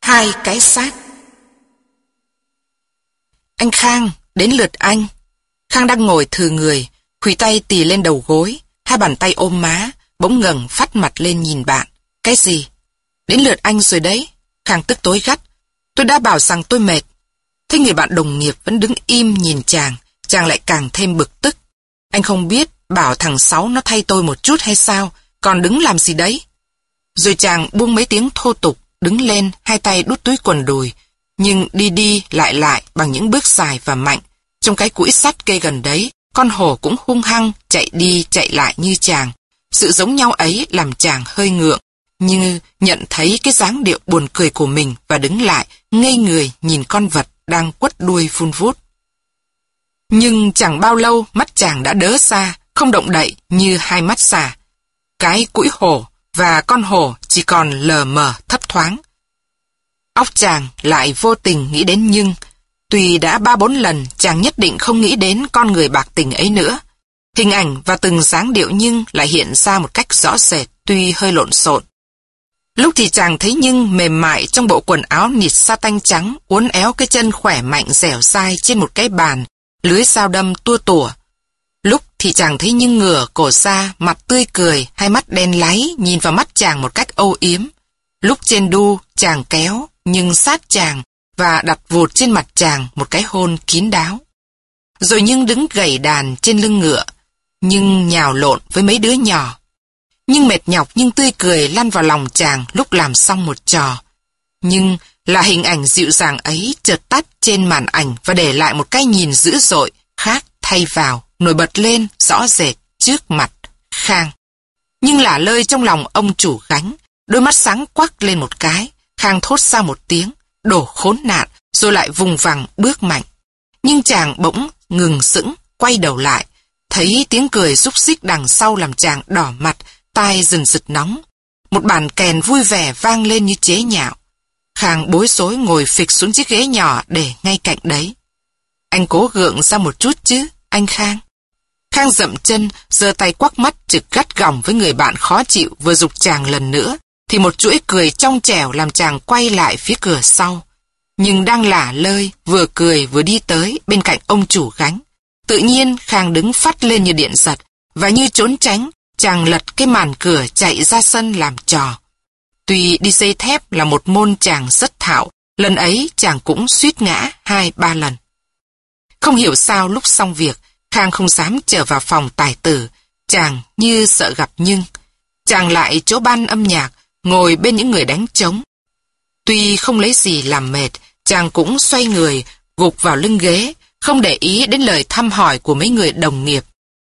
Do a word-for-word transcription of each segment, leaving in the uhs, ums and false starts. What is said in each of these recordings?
Hai cái xác. Anh Khang, đến lượt anh. Khang đang ngồi thừ người, khuỷu tay tì lên đầu gối, hai bàn tay ôm má, bỗng ngẩng phát mặt lên nhìn bạn. Cái gì? Đến lượt anh rồi đấy. Khang tức tối gắt. Tôi đã bảo rằng tôi mệt. Thế người bạn đồng nghiệp vẫn đứng im nhìn chàng, chàng lại càng thêm bực tức. Anh không biết bảo thằng Sáu nó thay tôi một chút hay sao, còn đứng làm gì đấy? Rồi chàng buông mấy tiếng thô tục, đứng lên, hai tay đút túi quần đùi, nhưng đi đi lại lại bằng những bước dài và mạnh. Trong cái cũi sắt kê gần đấy, con hổ cũng hung hăng chạy đi chạy lại như chàng. Sự giống nhau ấy làm chàng hơi ngượng, như nhận thấy cái dáng điệu buồn cười của mình và đứng lại, ngây người nhìn con vật đang quất đuôi vun vút. Nhưng chẳng bao lâu mắt chàng đã đớ ra, không động đậy như hai mắt xà. Cái cũi hổ và con hổ chỉ còn lờ mờ thấp thoáng. Óc chàng lại vô tình nghĩ đến Nhưng. Tuy đã ba bốn lần chàng nhất định không nghĩ đến con người bạc tình ấy nữa. Hình ảnh và từng dáng điệu Nhưng lại hiện ra một cách rõ rệt, tuy hơi lộn xộn. Lúc thì chàng thấy Nhưng mềm mại trong bộ quần áo nịt sa tanh trắng, uốn éo cái chân khỏe mạnh dẻo dai trên một cái bàn, lưới dao đâm tua tủa. Lúc thì chàng thấy Nhưng ngửa cổ ra, mặt tươi cười, hai mắt đen láy nhìn vào mắt chàng một cách âu yếm. Lúc trên đu, chàng kéo Nhưng sát chàng và đặt vụt trên mặt chàng một cái hôn kín đáo. Rồi Nhưng đứng gầy đàn trên lưng ngựa, Nhưng nhào lộn với mấy đứa nhỏ. Nhưng mệt nhọc nhưng tươi cười lăn vào lòng chàng lúc làm xong một trò. Nhưng là hình ảnh dịu dàng ấy chợt tắt trên màn ảnh và để lại một cái nhìn dữ dội khác thay vào, nổi bật lên rõ rệt trước mặt Khang. Nhưng lả lơi trong lòng ông chủ gánh, đôi mắt sáng quắc lên một cái. Khang thốt ra một tiếng, đổ khốn nạn, rồi lại vùng vằng bước mạnh. Nhưng chàng bỗng ngừng sững, quay đầu lại, thấy tiếng cười xúc xích đằng sau làm chàng đỏ mặt, tai rừng rực nóng. Một bàn kèn vui vẻ vang lên như chế nhạo. Khang bối rối ngồi phịch xuống chiếc ghế nhỏ để ngay cạnh đấy. Anh cố gượng ra một chút chứ, anh Khang. Khang dậm chân, giơ tay quắc mắt trực gắt gỏng với người bạn khó chịu vừa giục chàng lần nữa, thì một chuỗi cười trong trẻo làm chàng quay lại phía cửa sau. Nhưng đang lả lơi, vừa cười vừa đi tới bên cạnh ông chủ gánh. Tự nhiên Khang đứng phát lên như điện giật, và như trốn tránh, chàng lật cái màn cửa chạy ra sân làm trò. Tuy đi dây thép là một môn chàng rất thạo, lần ấy chàng cũng suýt ngã hai ba lần. Không hiểu sao lúc xong việc, Khang không dám trở vào phòng tài tử, chàng như sợ gặp Nhưng. Chàng lại chỗ ban âm nhạc, ngồi bên những người đánh trống. Tuy không lấy gì làm mệt, chàng cũng xoay người, gục vào lưng ghế, không để ý đến lời thăm hỏi của mấy người đồng nghiệp.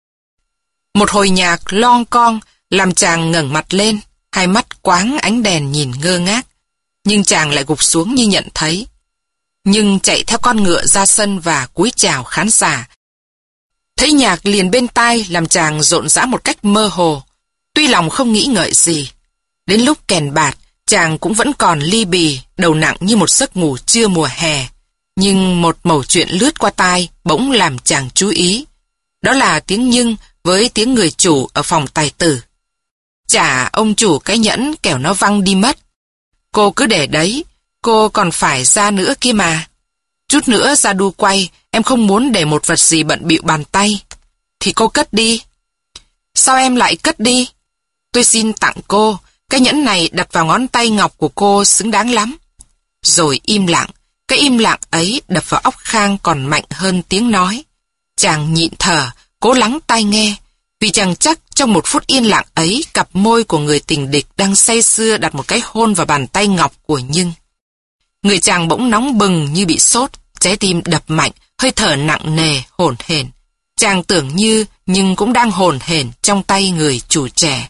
Một hồi nhạc lon con làm chàng ngẩng mặt lên, hai mắt quáng ánh đèn nhìn ngơ ngác. Nhưng chàng lại gục xuống như nhận thấy. Nhưng chạy theo con ngựa ra sân và cúi chào khán giả. Thấy nhạc liền bên tai làm chàng rộn rã một cách mơ hồ, tuy lòng không nghĩ ngợi gì. Đến lúc kèn bạt, chàng cũng vẫn còn ly bì, đầu nặng như một giấc ngủ trưa mùa hè. Nhưng một mẩu chuyện lướt qua tai bỗng làm chàng chú ý. Đó là tiếng Nhưng với tiếng người chủ ở phòng tài tử. Trả ông chủ cái nhẫn kẻo nó văng đi mất. Cô cứ để đấy, cô còn phải ra nữa kia mà. Chút nữa ra đu quay, em không muốn để một vật gì bận bịu bàn tay. Thì cô cất đi. Sao em lại cất đi? Tôi xin tặng cô, cái nhẫn này đặt vào ngón tay ngọc của cô xứng đáng lắm. Rồi im lặng, cái im lặng ấy đập vào óc Khang còn mạnh hơn tiếng nói. Chàng nhịn thở, cố lắng tai nghe, vì chàng chắc trong một phút yên lặng ấy cặp môi của người tình địch đang say sưa đặt một cái hôn vào bàn tay ngọc của Nhưng. Người chàng bỗng nóng bừng như bị sốt, trái tim đập mạnh, hơi thở nặng nề, hổn hển. Chàng tưởng như nhưng cũng đang hổn hển trong tay người chủ trẻ.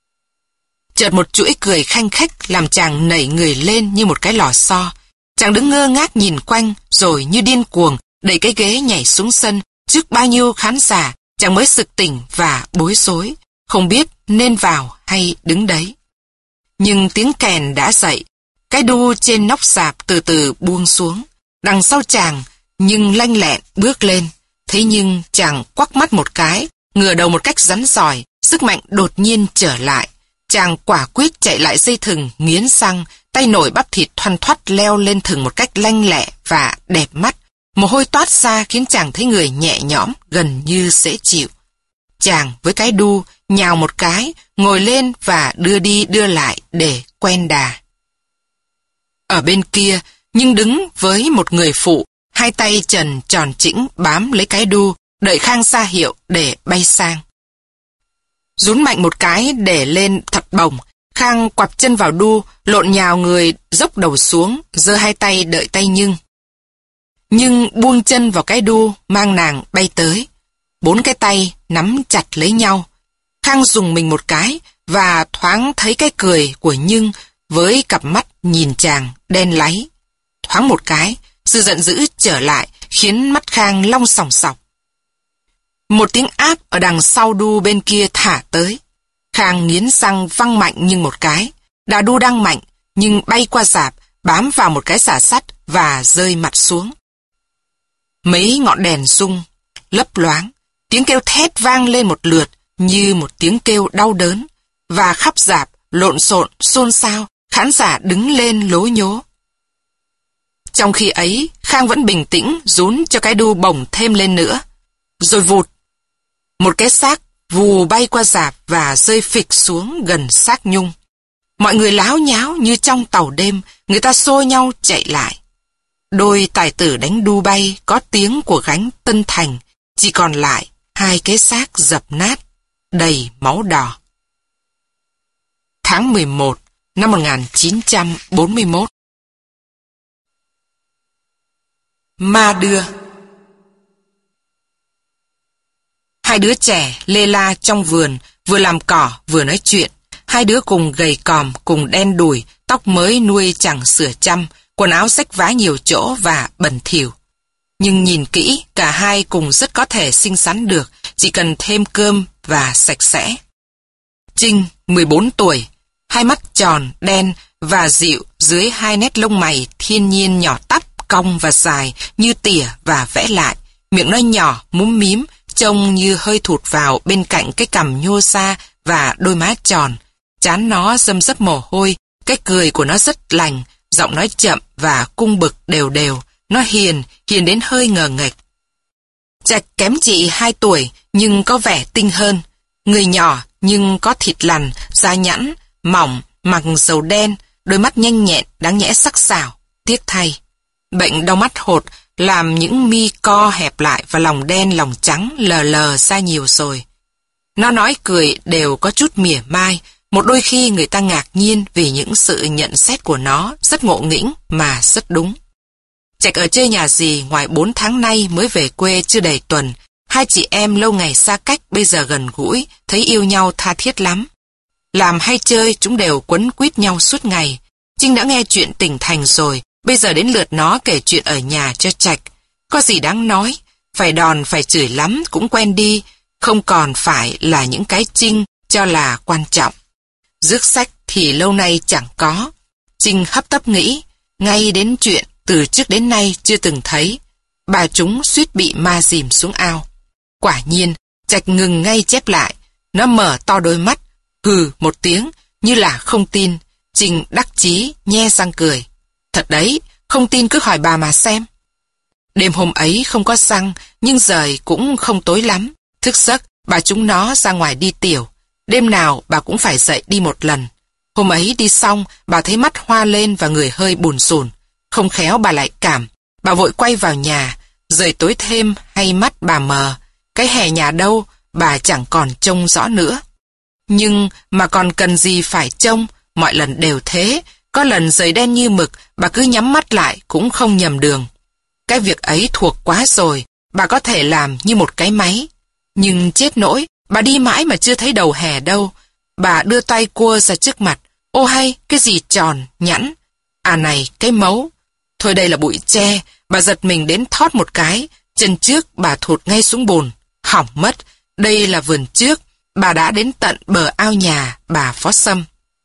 Chợt một chuỗi cười khanh khách làm chàng nảy người lên như một cái lò xo. Chàng đứng ngơ ngác nhìn quanh, rồi như điên cuồng đẩy cái ghế nhảy xuống sân trước bao nhiêu khán giả. Chàng mới sực tỉnh và bối rối, không biết nên vào hay đứng đấy. Nhưng tiếng kèn đã dậy, cái đu trên nóc sạp từ từ buông xuống. Đằng sau chàng, Nhưng lanh lẹn bước lên. Thế nhưng chàng quắc mắt một cái, ngửa đầu một cách rắn rỏi, sức mạnh đột nhiên trở lại. Chàng quả quyết chạy lại dây thừng, nghiến răng, tay nổi bắp thịt thoăn thoắt leo lên thừng một cách lanh lẹ và đẹp mắt. Mồ hôi toát ra khiến chàng thấy người nhẹ nhõm, gần như dễ chịu. Chàng với cái đu, nhào một cái, ngồi lên và đưa đi đưa lại để quen đà. Ở bên kia, nhưng đứng với một người phụ, hai tay trần tròn chỉnh bám lấy cái đu, đợi Khang ra hiệu để bay sang. Dún mạnh một cái để lên thật bổng, Khang quặp chân vào đu, lộn nhào người dốc đầu xuống, giơ hai tay đợi tay Nhưng. Nhưng buông chân vào cái đu, mang nàng bay tới. Bốn cái tay nắm chặt lấy nhau. Khang dùng mình một cái và thoáng thấy cái cười của Nhưng với cặp mắt nhìn chàng đen láy. Thoáng một cái, sự giận dữ trở lại khiến mắt Khang long sòng sọc. Một tiếng áp ở đằng sau đu bên kia thả tới. Khang nghiến răng văng mạnh Nhưng một cái. Đà đu đang mạnh, nhưng bay qua rạp, bám vào một cái xà sắt và rơi mặt xuống. Mấy ngọn đèn rung, lấp loáng, tiếng kêu thét vang lên một lượt như một tiếng kêu đau đớn, và khắp rạp lộn xộn, xôn xao, khán giả đứng lên lố nhố. Trong khi ấy, Khang vẫn bình tĩnh dún cho cái đu bổng thêm lên nữa. Rồi vụt, một cái xác vù bay qua rạp và rơi phịch xuống gần xác Nhung. Mọi người láo nháo như trong tàu đêm, người ta xô nhau chạy lại. Đôi tài tử đánh đu bay có tiếng của gánh Tân Thành, chỉ còn lại hai cái xác dập nát, đầy máu đỏ. Tháng mười một năm một nghìn chín trăm bốn mươi mốt. Ma đưa. Hai đứa trẻ lê la trong vườn, vừa làm cỏ vừa nói chuyện. Hai đứa cùng gầy còm, cùng đen đùi, tóc mới nuôi chẳng sửa chăm, quần áo rách vá nhiều chỗ và bẩn thỉu. Nhưng nhìn kỹ, cả hai cùng rất có thể xinh xắn được, chỉ cần thêm cơm và sạch sẽ. Trinh, mười bốn tuổi, hai mắt tròn, đen và dịu dưới hai nét lông mày thiên nhiên nhỏ tắp, cong và dài như tỉa và vẽ lại. Miệng nó nhỏ, múm mím, trông như hơi thụt vào bên cạnh cái cằm nhô ra và đôi má tròn. Trán nó râm rấp mồ hôi, cái cười của nó rất lành, giọng nói chậm và cung bực đều đều. Nó hiền, hiền đến hơi ngờ nghệch. Trạch kém chị hai tuổi, nhưng có vẻ tinh hơn. Người nhỏ, nhưng có thịt lằn, da nhẵn, mỏng, mặc dầu đen, đôi mắt nhanh nhẹn, đáng nhẽ sắc sảo. Tiếc thay, bệnh đau mắt hột làm những mi co hẹp lại và lòng đen lòng trắng lờ lờ ra nhiều rồi. Nó nói cười đều có chút mỉa mai, một đôi khi người ta ngạc nhiên vì những sự nhận xét của nó rất ngộ nghĩnh mà rất đúng. Trạch ở chơi nhà gì ngoài bốn tháng nay mới về quê chưa đầy tuần, hai chị em lâu ngày xa cách bây giờ gần gũi, thấy yêu nhau tha thiết lắm. Làm hay chơi chúng đều quấn quýt nhau suốt ngày. Trinh đã nghe chuyện tỉnh thành rồi, bây giờ đến lượt nó kể chuyện ở nhà cho Trạch. Có gì đáng nói, phải đòn phải chửi lắm cũng quen đi, không còn phải là những cái Trinh cho là quan trọng. Rước sách thì lâu nay chẳng có. Trinh hấp tấp nghĩ, ngay đến chuyện từ trước đến nay chưa từng thấy. Bà chúng suýt bị ma dìm xuống ao. Quả nhiên, Trạch ngừng ngay chép lại. Nó mở to đôi mắt, hừ một tiếng, như là không tin. Trinh đắc chí, nhe răng cười. Thật đấy, không tin cứ hỏi bà mà xem. Đêm hôm ấy không có xăng, nhưng giời cũng không tối lắm. Thức giấc, bà chúng nó ra ngoài đi tiểu. Đêm nào bà cũng phải dậy đi một lần. Hôm ấy đi xong, bà thấy mắt hoa lên và người hơi bùn xùn. Không khéo bà lại cảm. Bà vội quay vào nhà. Giời tối thêm hay mắt bà mờ. Cái hè nhà đâu, bà chẳng còn trông rõ nữa. Nhưng mà còn cần gì phải trông, mọi lần đều thế. Có lần giời đen như mực, bà cứ nhắm mắt lại cũng không nhầm đường. Cái việc ấy thuộc quá rồi, bà có thể làm như một cái máy. Nhưng chết nỗi, bà đi mãi mà chưa thấy đầu hè đâu. Bà đưa tay cua ra trước mặt. Ô hay, cái gì tròn, nhẵn. À này, cái mấu. Thôi đây là bụi tre. Bà giật mình đến thót một cái. Chân trước bà thụt ngay xuống bùn. Hỏng mất. Đây là vườn trước. Bà đã đến tận bờ ao nhà bà Phó Sâm.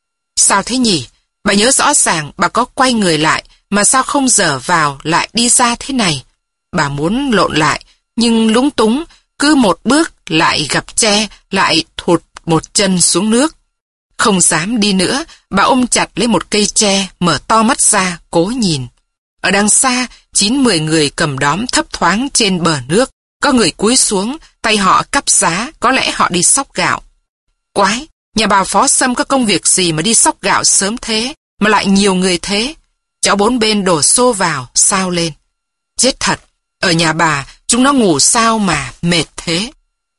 Sao thế nhỉ? Bà nhớ rõ ràng bà có quay người lại, mà sao không dở vào lại đi ra thế này? Bà muốn lộn lại, nhưng lúng túng, cứ một bước lại gặp tre, lại thụt một chân xuống nước. Không dám đi nữa, bà ôm chặt lấy một cây tre, mở to mắt ra, cố nhìn. Ở đằng xa, chín mười người cầm đóm thấp thoáng trên bờ nước. Có người cúi xuống, tay họ cắp giá, có lẽ họ đi xóc gạo. Quái, nhà bà Phó Sâm có công việc gì mà đi xóc gạo sớm thế, mà lại nhiều người thế? Cháu bốn bên đổ xô vào, sao lên. Chết thật, ở nhà bà, chúng nó ngủ sao mà mệt thế.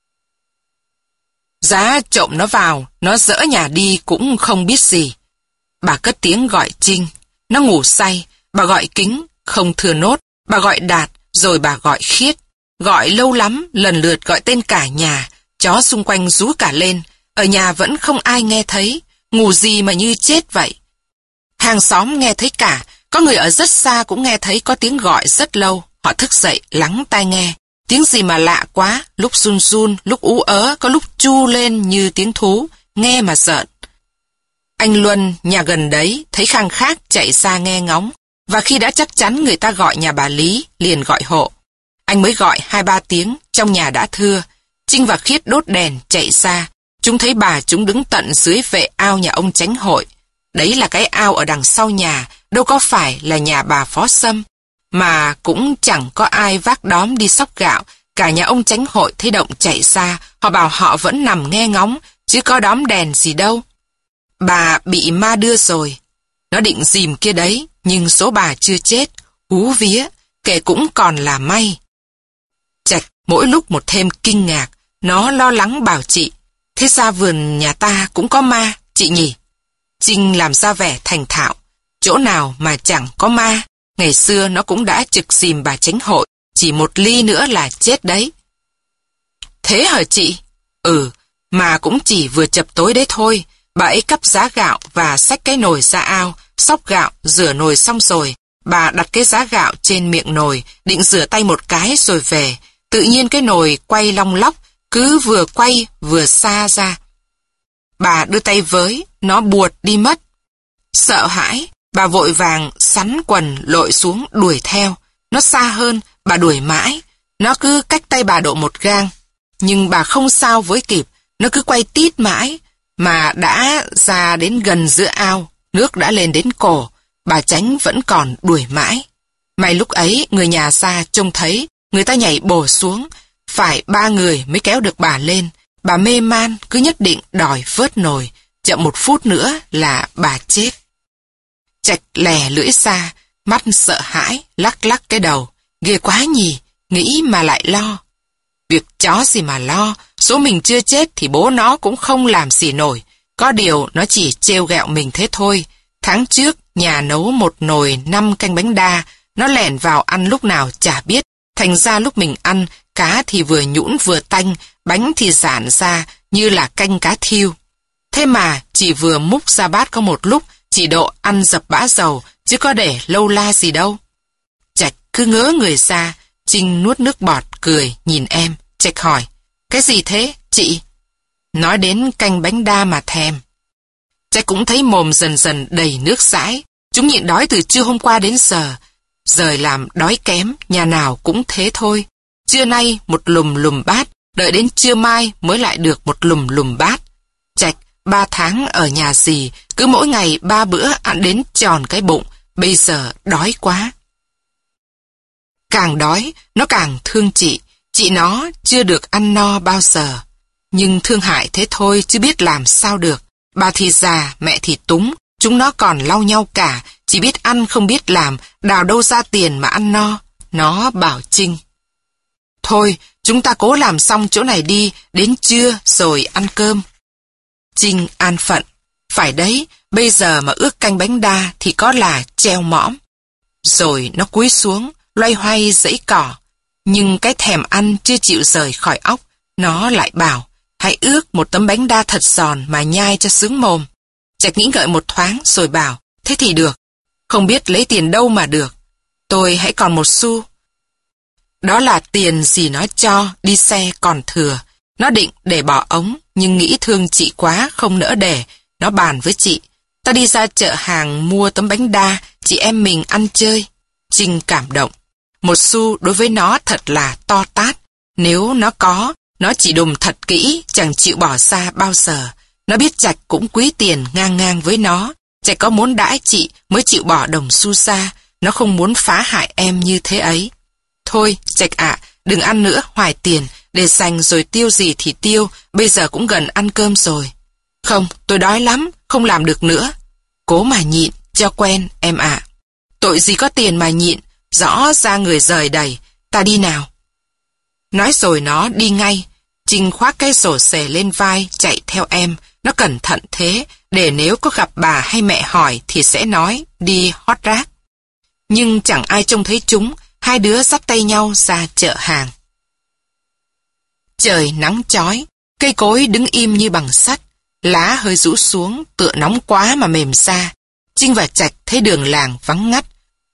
Giá trộm nó vào, nó dỡ nhà đi cũng không biết gì. Bà cất tiếng gọi Trinh, nó ngủ say, bà gọi Kính, không thừa nốt, bà gọi Đạt, rồi bà gọi Khiết. Gọi lâu lắm, lần lượt gọi tên cả nhà, chó xung quanh rú cả lên, ở nhà vẫn không ai nghe thấy, ngủ gì mà như chết vậy. Hàng xóm nghe thấy cả, có người ở rất xa cũng nghe thấy có tiếng gọi rất lâu, họ thức dậy lắng tai nghe. Tiếng gì mà lạ quá, lúc run run, lúc ú ớ, có lúc chu lên như tiếng thú, nghe mà rợn. Anh Luân, nhà gần đấy, thấy khang khác chạy ra nghe ngóng, và khi đã chắc chắn người ta gọi nhà bà Lý, liền gọi hộ. Anh mới gọi hai ba tiếng, trong nhà đã thưa. Trinh và Khiết đốt đèn, chạy ra. Chúng thấy bà chúng đứng tận dưới vệ ao nhà ông Chánh Hội. Đấy là cái ao ở đằng sau nhà, đâu có phải là nhà bà Phó Sâm. Mà cũng chẳng có ai vác đóm đi xóc gạo. Cả nhà ông Chánh Hội thấy động chạy ra, họ bảo họ vẫn nằm nghe ngóng, chứ có đóm đèn gì đâu. Bà bị ma đưa rồi. Nó định dìm kia đấy, nhưng số bà chưa chết, hú vía, kể cũng còn là may. Trạch mỗi lúc một thêm kinh ngạc, nó lo lắng bảo chị, thế ra vườn nhà ta cũng có ma, chị nhỉ? Trinh làm ra vẻ thành thạo, chỗ nào mà chẳng có ma, ngày xưa nó cũng đã trực dìm bà Chánh Hội, chỉ một ly nữa là chết đấy. Thế hả chị? Ừ, mà cũng chỉ vừa chập tối đấy thôi, bà ấy cắp giá gạo và xách cái nồi ra ao, xóc gạo, rửa nồi xong rồi, bà đặt cái giá gạo trên miệng nồi, định rửa tay một cái rồi về. Tự nhiên cái nồi quay long lóc, cứ vừa quay vừa xa ra. Bà đưa tay với, nó buột đi mất. Sợ hãi, bà vội vàng sắn quần lội xuống đuổi theo. Nó xa hơn, bà đuổi mãi. Nó cứ cách tay bà độ một gang. Nhưng bà không sao với kịp, nó cứ quay tít mãi. Mà đã ra đến gần giữa ao, nước đã lên đến cổ. Bà Chánh vẫn còn đuổi mãi. May lúc ấy người nhà xa trông thấy, người ta nhảy bổ xuống, phải ba người mới kéo được bà lên. Bà mê man cứ nhất định đòi vớt nồi, chậm một phút nữa là bà chết. Trạch lè lưỡi ra, mắt sợ hãi, lắc lắc cái đầu. Ghê quá nhỉ, nghĩ mà lại lo. Việc chó gì mà lo, số mình chưa chết thì bố nó cũng không làm gì nổi. Có điều nó chỉ trêu ghẹo mình thế thôi. Tháng trước, nhà nấu một nồi năm canh bánh đa, nó lẻn vào ăn lúc nào chả biết. Thành ra lúc mình ăn, cá thì vừa nhũn vừa tanh, bánh thì giãn ra như là canh cá thiêu. Thế mà chỉ vừa múc ra bát có một lúc, chỉ độ ăn dập bã dầu, chứ có để lâu la gì đâu. Trạch cứ ngớ người ra, Trinh nuốt nước bọt, cười, nhìn em. Trạch hỏi, cái gì thế, chị? Nói đến canh bánh đa mà thèm. Trạch cũng thấy mồm dần dần đầy nước dãi. Chúng nhịn đói từ trưa hôm qua đến giờ. Rời làm đói kém, nhà nào cũng thế thôi. Trưa nay một lùm lùm bát, đợi đến trưa mai mới lại được một lùm lùm bát. Trạch, ba tháng ở nhà dì, cứ mỗi ngày ba bữa ăn đến tròn cái bụng, bây giờ đói quá. Càng đói, nó càng thương chị. Chị nó chưa được ăn no bao giờ. Nhưng thương hại thế thôi chứ biết làm sao được. Bà thì già, mẹ thì túng, chúng nó còn lau nhau cả, chỉ biết ăn không biết làm, đào đâu ra tiền mà ăn no. Nó bảo Trinh, thôi, chúng ta cố làm xong chỗ này đi, đến trưa rồi ăn cơm. Trinh an phận, phải đấy, bây giờ mà ước canh bánh đa thì có là treo mõm. Rồi nó cúi xuống, loay hoay giãy cỏ, nhưng cái thèm ăn chưa chịu rời khỏi óc, nó lại bảo, hãy ước một tấm bánh đa thật giòn mà nhai cho sướng mồm. Trạch nghĩ ngợi một thoáng rồi bảo, thế thì được, không biết lấy tiền đâu mà được. Tôi hãy còn một xu. Đó là tiền gì nó cho, đi xe còn thừa. Nó định để bỏ ống, nhưng nghĩ thương chị quá, không nỡ để. Nó bàn với chị, ta đi ra chợ hàng mua tấm bánh đa, chị em mình ăn chơi. Trinh cảm động. Một xu đối với nó thật là to tát. Nếu nó có, nó chỉ đùm thật kỹ, chẳng chịu bỏ ra bao giờ. Nó biết Trạch cũng quý tiền ngang ngang với nó. Trạch có muốn đãi chị mới chịu bỏ đồng xu xa. Nó không muốn phá hại em như thế ấy. Thôi, Trạch ạ, đừng ăn nữa, hoài tiền, để dành rồi tiêu gì thì tiêu, bây giờ cũng gần ăn cơm rồi. Không, tôi đói lắm, không làm được nữa. Cố mà nhịn, cho quen, em ạ. Tội gì có tiền mà nhịn, rõ ra người rời đầy, ta đi nào. Nói rồi nó đi ngay. Trinh khoác cái rổ xề lên vai, chạy theo em. Nó cẩn thận thế, để nếu có gặp bà hay mẹ hỏi thì sẽ nói đi hót rác. Nhưng chẳng ai trông thấy chúng, hai đứa dắt tay nhau ra chợ hàng. Trời nắng chói, cây cối đứng im như bằng sắt, lá hơi rũ xuống, tựa nóng quá mà mềm ra. Trinh và Trạch thấy đường làng vắng ngắt.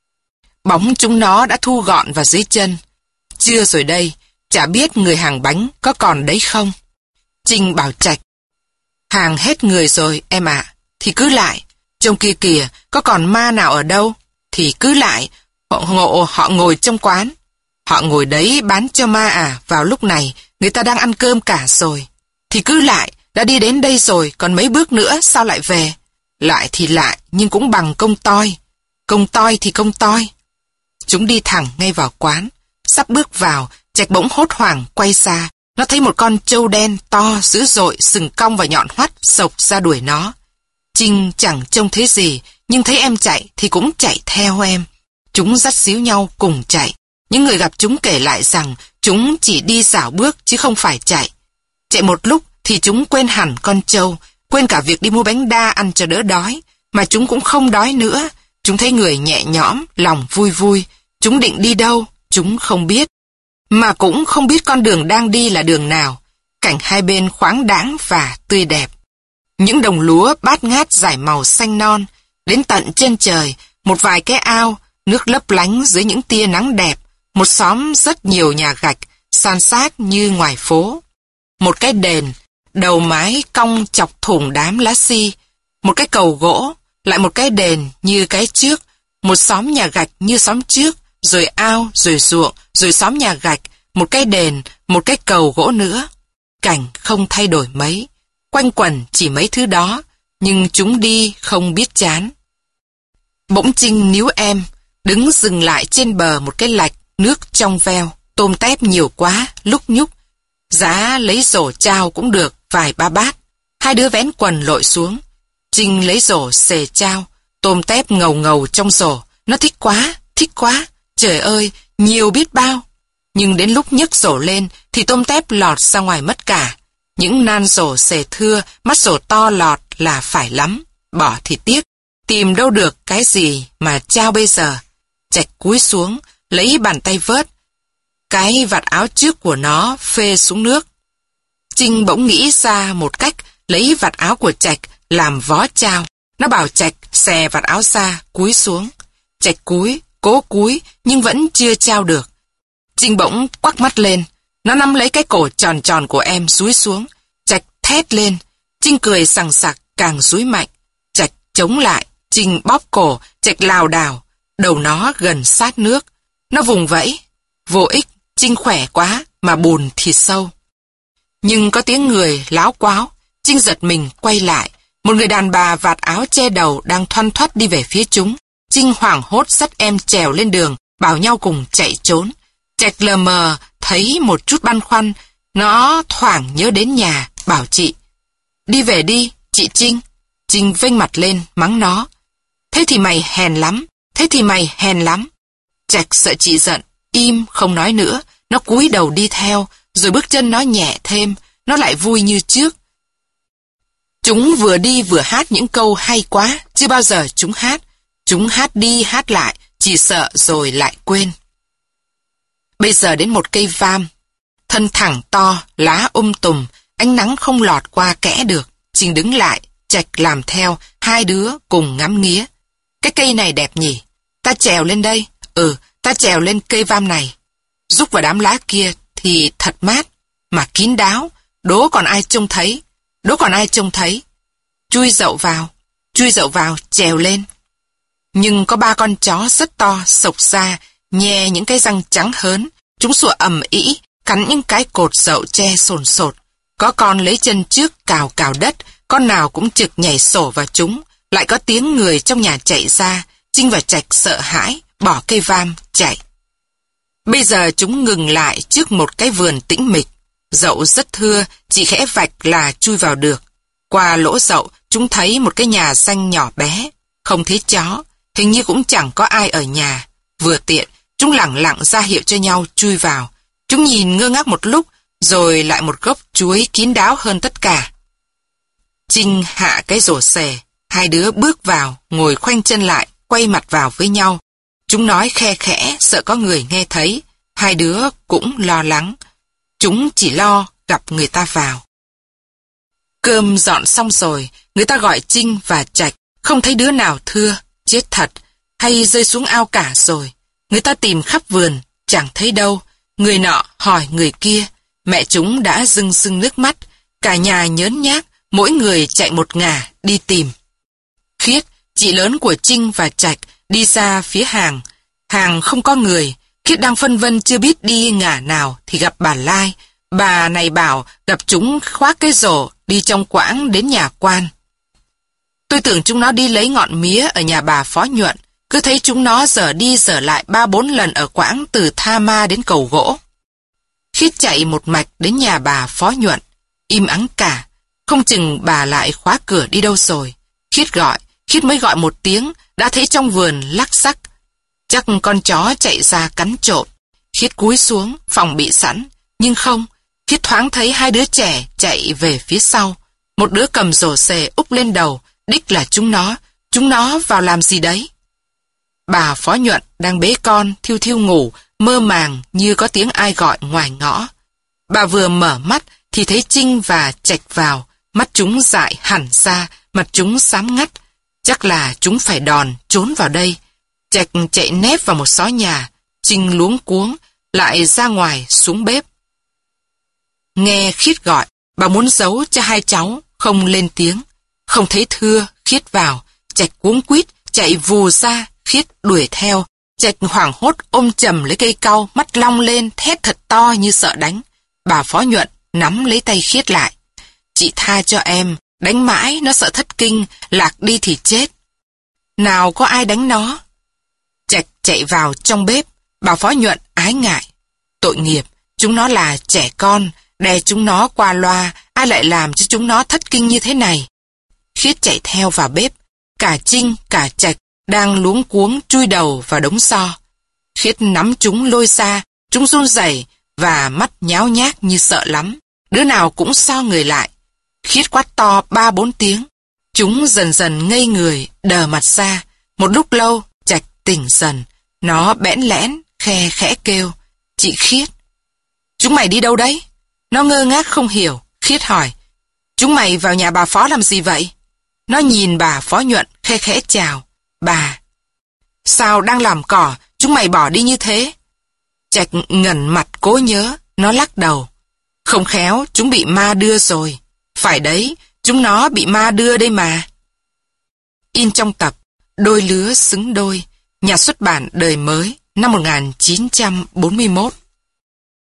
Bóng chúng nó đã thu gọn vào dưới chân. Trưa rồi đây, chả biết người hàng bánh có còn đấy không. Trinh bảo Trạch, hàng hết người rồi em ạ, thì cứ lại. Trông kia kìa, có còn ma nào ở đâu, thì cứ lại. Họ, ngộ, họ ngồi trong quán. Họ ngồi đấy bán cho ma à, vào lúc này, người ta đang ăn cơm cả rồi. Thì cứ lại, đã đi đến đây rồi, còn mấy bước nữa sao lại về? Lại thì lại, nhưng cũng bằng công toi. Công toi thì công toi. Chúng đi thẳng ngay vào quán. Sắp bước vào, Trạch bỗng hốt hoảng quay ra. Nó thấy một con trâu đen to, dữ dội, sừng cong và nhọn hoắt sộc ra đuổi nó. Trinh chẳng trông thấy gì, nhưng thấy em chạy thì cũng chạy theo em. Chúng dắt xíu nhau cùng chạy. Những người gặp chúng kể lại rằng chúng chỉ đi dạo bước chứ không phải chạy. Chạy một lúc thì chúng quên hẳn con trâu, quên cả việc đi mua bánh đa ăn cho đỡ đói. Mà chúng cũng không đói nữa. Chúng thấy người nhẹ nhõm, lòng vui vui. Chúng định đi đâu, chúng không biết. Mà cũng không biết con đường đang đi là đường nào. Cảnh hai bên khoáng đãng và tươi đẹp. Những đồng lúa bát ngát rải màu xanh non. Đến tận chân trời, một vài cái ao, nước lấp lánh dưới những tia nắng đẹp. Một xóm rất nhiều nhà gạch, san sát như ngoài phố. Một cái đền, đầu mái cong chọc thủng đám lá si. Một cái cầu gỗ, lại một cái đền như cái trước. Một xóm nhà gạch như xóm trước, rồi ao, rồi ruộng, rồi xóm nhà gạch, một cái đền, một cái cầu gỗ nữa. Cảnh không thay đổi mấy, quanh quẩn chỉ mấy thứ đó, nhưng chúng đi không biết chán. Bỗng Trinh níu em, đứng dừng lại trên bờ một cái lạch, nước trong veo, tôm tép nhiều quá, lúc nhúc. Giá lấy rổ trao cũng được vài ba bát. Hai đứa vén quần lội xuống. Trinh lấy rổ xề trao, tôm tép ngầu ngầu trong rổ. Nó thích quá, thích quá. Trời ơi, nhiều biết bao. Nhưng đến lúc nhấc rổ lên thì tôm tép lọt ra ngoài mất cả. Những nan rổ xề thưa, mắt rổ to lọt là phải lắm. Bỏ thì tiếc, tìm đâu được cái gì mà trao bây giờ. Trạch cúi xuống, lấy bàn tay vớt. Cái vạt áo trước của nó phê xuống nước. Trinh bỗng nghĩ ra một cách lấy vạt áo của Trạch làm vó trao. Nó bảo Trạch xè vạt áo ra, cúi xuống. Trạch cúi, cố cúi, nhưng vẫn chưa trao được. Trinh bỗng quắc mắt lên. Nó nắm lấy cái cổ tròn tròn của em dúi xuống. Trạch thét lên. Trinh cười sằng sặc càng dúi mạnh. Trạch chống lại. Trinh bóp cổ. Trạch lảo đảo. Đầu nó gần sát nước. Nó vùng vẫy. Vô ích. Trinh khỏe quá mà bùn thì sâu. Nhưng có tiếng người láo quáo. Trinh giật mình quay lại. Một người đàn bà vạt áo che đầu đang thoăn thoắt đi về phía chúng. Trinh hoảng hốt dắt em trèo lên đường, bảo nhau cùng chạy trốn. Trạch lờ mờ thấy một chút băn khoăn. Nó thoảng nhớ đến nhà, bảo chị. Đi về đi, chị Trinh. Trinh vênh mặt lên, mắng nó. Thế thì mày hèn lắm, thế thì mày hèn lắm. Trạch sợ chị giận, im không nói nữa. Nó cúi đầu đi theo, rồi bước chân nó nhẹ thêm. Nó lại vui như trước. Chúng vừa đi vừa hát những câu hay quá, chưa bao giờ chúng hát. Chúng hát đi hát lại, chỉ sợ rồi lại quên. Bây giờ đến một cây vam, thân thẳng to, lá um tùm, ánh nắng không lọt qua kẽ được. Trinh đứng lại, Trạch làm theo, hai đứa cùng ngắm nghía. Cái cây này đẹp nhỉ? Ta trèo lên đây. Ừ, ta trèo lên cây vam này. Rúc vào đám lá kia thì thật mát, mà kín đáo, đố còn ai trông thấy, đố còn ai trông thấy. Chui dậu vào, chui dậu vào, trèo lên. Nhưng có ba con chó rất to sộc ra, nhe những cái răng trắng hớn. Chúng sủa ầm ĩ, cắn những cái cột dậu tre sồn sột. Có con lấy chân trước cào cào đất, Con nào cũng trực nhảy sổ vào chúng, lại có tiếng người trong nhà chạy ra. Trinh và Trạch sợ hãi, bỏ cây vam, chạy. Bây giờ chúng ngừng lại trước một cái vườn tĩnh mịch. Dậu rất thưa, chỉ khẽ vạch là chui vào được. Qua lỗ dậu, chúng thấy một cái nhà xanh nhỏ bé. Không thấy chó, hình như cũng chẳng có ai ở nhà. Vừa tiện, chúng lẳng lặng ra hiệu cho nhau chui vào. Chúng nhìn ngơ ngác một lúc, rồi lại một gốc chuối kín đáo hơn tất cả. Trinh hạ cái rổ xề, hai đứa bước vào, ngồi khoanh chân lại, quay mặt vào với nhau. Chúng nói khe khẽ, sợ có người nghe thấy. Hai đứa cũng lo lắng. Chúng chỉ lo gặp người ta vào. Cơm dọn xong rồi, người ta gọi Trinh và Trạch, không thấy đứa nào thưa, chết thật, hay rơi xuống ao cả rồi. Người ta tìm khắp vườn, chẳng thấy đâu. Người nọ hỏi người kia, mẹ chúng đã rưng rưng nước mắt, cả nhà nhớn nhác, mỗi người chạy một ngả đi tìm. Khiết, chị lớn của Trinh và Trạch, đi ra phía hàng. Hàng không có người, Khiết đang phân vân chưa biết đi ngả nào thì gặp bà Lai. Bà này bảo gặp chúng khoác cái rổ đi trong quãng đến nhà quan. Tôi tưởng chúng nó đi lấy ngọn mía ở nhà bà Phó Nhuận, cứ thấy chúng nó dở đi dở lại ba bốn lần ở quãng từ Tha Ma đến cầu gỗ. Khiết chạy một mạch đến nhà bà Phó Nhuận, im ắng cả, không chừng bà lại khóa cửa đi đâu rồi. Khiết gọi, Khiết mới gọi một tiếng, đã thấy trong vườn lắc xắc. Chắc con chó chạy ra cắn trộm. Khiết cúi xuống, phòng bị sẵn, nhưng không, Khiết thoáng thấy hai đứa trẻ chạy về phía sau. Một đứa cầm rổ xề úp lên đầu, đích là chúng nó, chúng nó vào làm gì đấy? Bà Phó Nhuận đang bế con, thiêu thiêu ngủ, mơ màng như có tiếng ai gọi ngoài ngõ. Bà vừa mở mắt thì thấy Trinh và Trạch vào, mắt chúng dại hẳn ra, mặt chúng xám ngắt. Chắc là chúng phải đòn, trốn vào đây. Trạch chạy nép vào một xó nhà, Trinh luống cuống, lại ra ngoài xuống bếp. Nghe Khiết gọi, bà muốn giấu cho hai cháu, không lên tiếng. Không thấy thưa, Khiết vào, Trạch cuống quýt, chạy vù ra, Khiết đuổi theo. Trạch hoảng hốt ôm chầm lấy cây cau, mắt long lên, thét thật to như sợ đánh. Bà Phó Nhuận nắm lấy tay Khiết lại. Chị tha cho em, đánh mãi, nó sợ thất kinh, lạc đi thì chết. Nào có ai đánh nó? Trạch chạy vào trong bếp, bà Phó Nhuận ái ngại. Tội nghiệp, chúng nó là trẻ con, đè chúng nó qua loa, ai lại làm cho chúng nó thất kinh như thế này? Khiết chạy theo vào bếp, cả Trinh, cả Trạch đang luống cuống chui đầu vào đống xo. Khiết nắm chúng lôi ra, chúng run rẩy và mắt nháo nhác như sợ lắm. Đứa nào cũng so người lại. Khiết quát to ba bốn tiếng. Chúng dần dần ngây người, đờ mặt ra. Một lúc lâu, Trạch tỉnh dần. Nó bẽn lẽn, khe khẽ kêu. Chị Khiết. Chúng mày đi đâu đấy? Nó ngơ ngác không hiểu. Khiết hỏi. Chúng mày vào nhà bà Phó làm gì vậy? Nó nhìn bà Phó Nhuận, khe khẽ chào. Bà. Sao đang làm cỏ, chúng mày bỏ đi như thế? Trạch ngẩn mặt cố nhớ, nó lắc đầu. Không khéo, chúng bị ma đưa rồi. Phải đấy, chúng nó bị ma đưa đây mà. In trong tập Đôi lứa xứng đôi, nhà xuất bản Đời Mới, năm một nghìn chín trăm bốn mươi mốt.